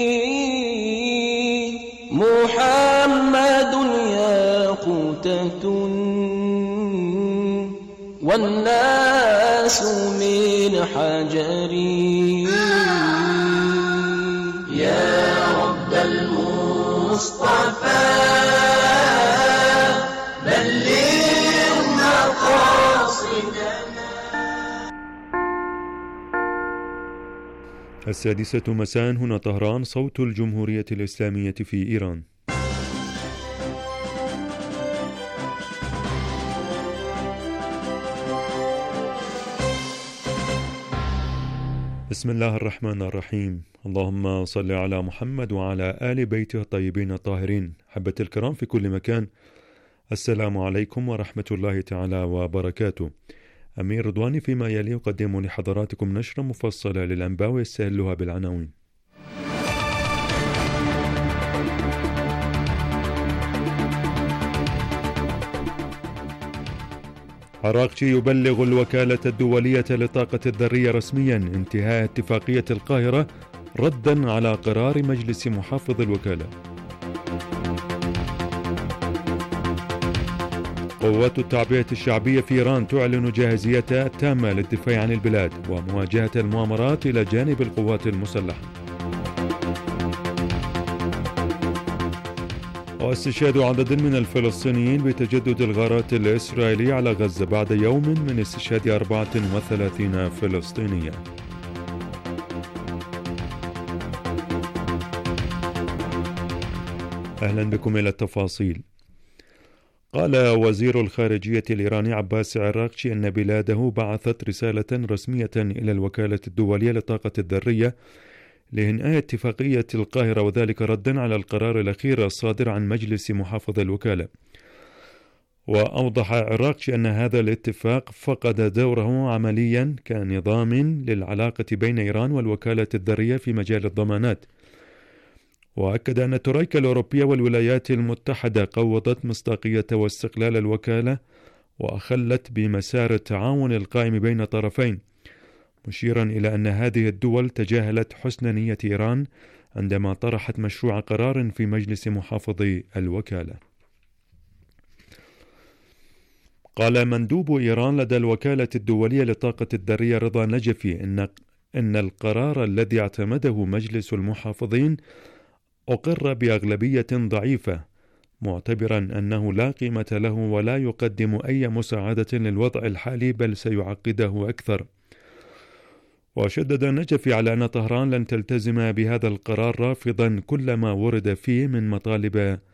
محمد ياقوتة والناس من حجر. يا رب المصطفى بلغ مقاصدنا. 6:00 مساء، هنا طهران، صوت الجمهورية الإسلامية في إيران. بسم الله الرحمن الرحيم. اللهم صل على محمد وعلى آل بيته الطيبين الطاهرين. حبة الكرام في كل مكان، السلام عليكم ورحمة الله تعالى وبركاته. أمير رضواني فيما يلي يقدم لحضراتكم نشرة مفصلة للأنباء ويستهلها بالعناوين. عراقچي يبلغ الوكالة الدولية للطاقة الذرية رسميا انتهاء اتفاقية القاهرة ردا على قرار مجلس محافظ الوكالة. قوات التعبئة الشعبية في إيران تعلن جاهزيتها التامة للدفاع عن البلاد ومواجهة المؤامرات إلى جانب القوات المسلحة. واستشهاد عدد من الفلسطينيين بتجدد الغارات الإسرائيلية على غزة بعد يوم من استشهاد 34 فلسطينيا. أهلا بكم إلى التفاصيل. قال وزير الخارجية الإيراني عباس عراقچي أن بلاده بعثت رسالة رسمية إلى الوكالة الدولية للطاقة الذرية لإنهاء اتفاقية القاهرة، وذلك ردا على القرار الأخير الصادر عن مجلس محافظ الوكالة. وأوضح عراقچي أن هذا الاتفاق فقد دوره عمليا كنظام للعلاقة بين إيران والوكالة الذرية في مجال الضمانات. وأكد أن الترويكا الأوروبية والولايات المتحدة قوضت مصداقية واستقلال الوكالة وأخلت بمسار التعاون القائم بين الطرفين، مشيرا إلى أن هذه الدول تجاهلت حسن نية إيران عندما طرحت مشروع قرار في مجلس محافظي الوكالة. قال مندوب إيران لدى الوكالة الدولية للطاقة الذرية رضا نجفي إن القرار الذي اعتمده مجلس المحافظين أقر بأغلبية ضعيفة، معتبرا أنه لا قيمة له ولا يقدم أي مساعدة للوضع الحالي بل سيعقده أكثر. وشدد نجفي على أن طهران لن تلتزم بهذا القرار، رافضا كل ما ورد فيه من مطالب